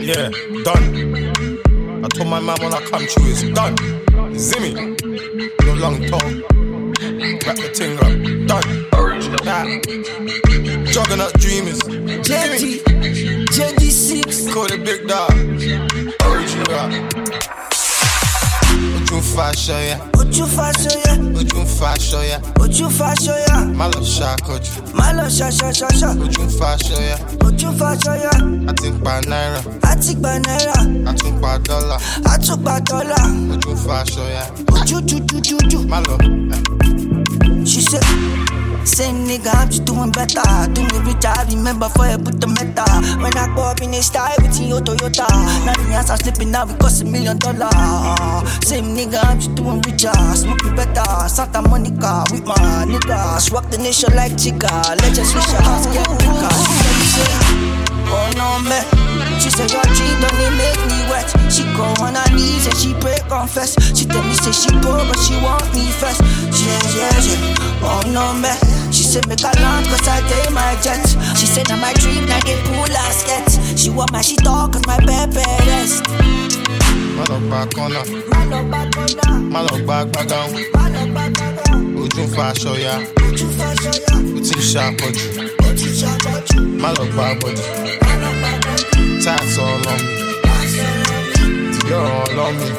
Yeah, done. I told my man when I come through, it's done. Zimmy, no long tongue. Wrap the thing up, done. Nah. Juggernaut dreamers. JD6. Call the big dog. Original. Fashion, yeah. Oju fashion, yeah. Oju fashion, yeah. Oju fashion, yeah. Malo shako. Malo sha. Oju fashion, yeah. Oju fashion, yeah. I think by naira. I think by naira. I think by dollar. I took by dollar. Oju fashion, yeah. Oju. Malo. She said, same nigga, I'm just doing better. Doing rich, I remember for you put the meta. When I go up in the style with your Toyota. Now the ass I'm slipping now because $1 million. Same nigga, I'm just doing richer. Smoking better, Santa Monica with my niggas. Rock the nation like Chica. Legends wish your house get bigger. She said, oh no man. She said your dream don't they make me wet. She go on her knees and she pray confess. She tell me say she poor but she want me first. Yeah. Oh no man. She said make a land cause I take my jet. She said now my dream like they pull a sketch. She want my shit all cause my baby rest. Malo back on her. Malo back down. Oju fashion, yeah. Oju sharp oju. Malo back body. Tats all on me. You're all on me.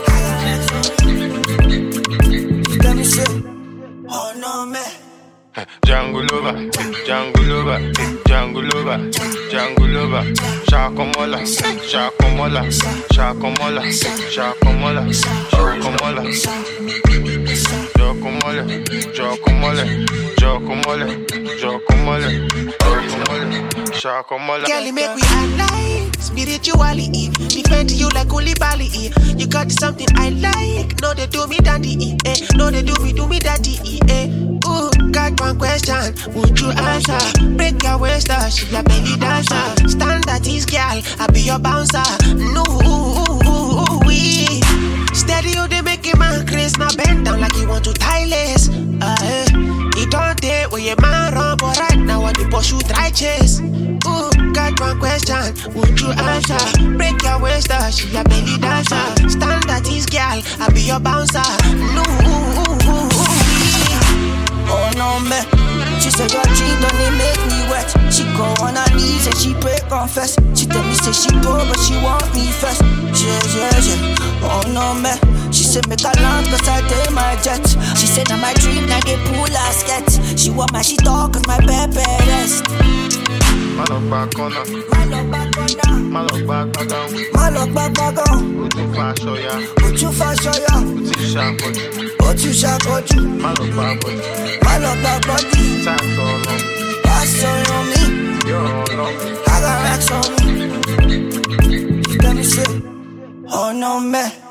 Let me say, oh no man. Jungle over, Shakomola. Girl, you make me alive, spiritually. Defend you like Koulibaly. You got something I like. No, they do me daddy, No, they do me daddy, Ooh, got one question, would you answer? Break your waist, she a belly dancer. Stand at this girl, I be your bouncer. No, we steady you they make a man crazy. Now bend down like you want to tie lace. It don't take where your man run, but right now what the boss you try chase. Ooh, got one question, would you answer? Break your waist, she a belly dancer. Stand at this girl, I be your bouncer. No, oh no man. She said your dream don't they make me wet. She go on her knees and she pray confess. She tell me say she poor but she want me first. Yeah. Oh no man. She said make a land cause I take my jet. She said now my dream like they pull a sketch. She want my shit all cause my baby rest. Malo back on her. Malo back down. Oju fashion, yeah. Oju sharp oju. Malo back body. Tats all on me. That's all on me. You're all on me. I got racks on me. Let me say, oh no man.